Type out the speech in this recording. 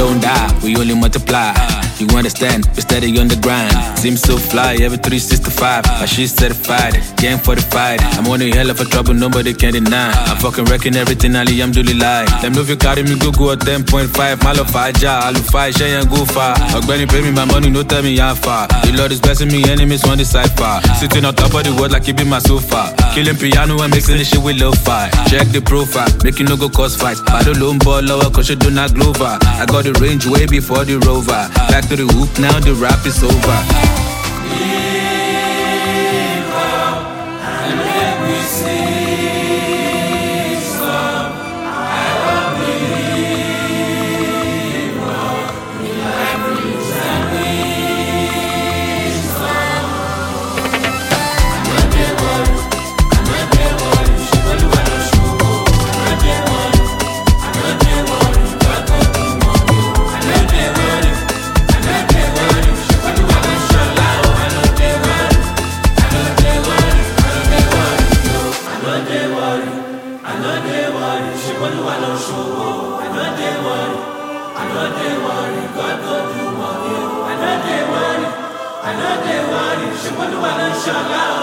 don't die, we only multiply. You understand, we steady on the grind. Seems so fly, every 365. My shit certified, game fortified. I'm on a hell of a trouble, nobody can deny. I'm fucking wrecking everything, Ali, I'm doing lie. Them know if you carry me, go at 10.5. Malo faja, alu fi, shay and go far. Ogbeni pay me my money, no tell me how far. The Lord is blessing me, enemies want the cipher. Sitting on top of the world like it be my sofa. Killing piano and mixing the shit with lo-fi. Check the profile, make you no go cause fight. I don't loan ball lower, cause you do not glover. I got the range way before the rover. Back to the hoop, now the rap is over. I know they worry, she won't do what I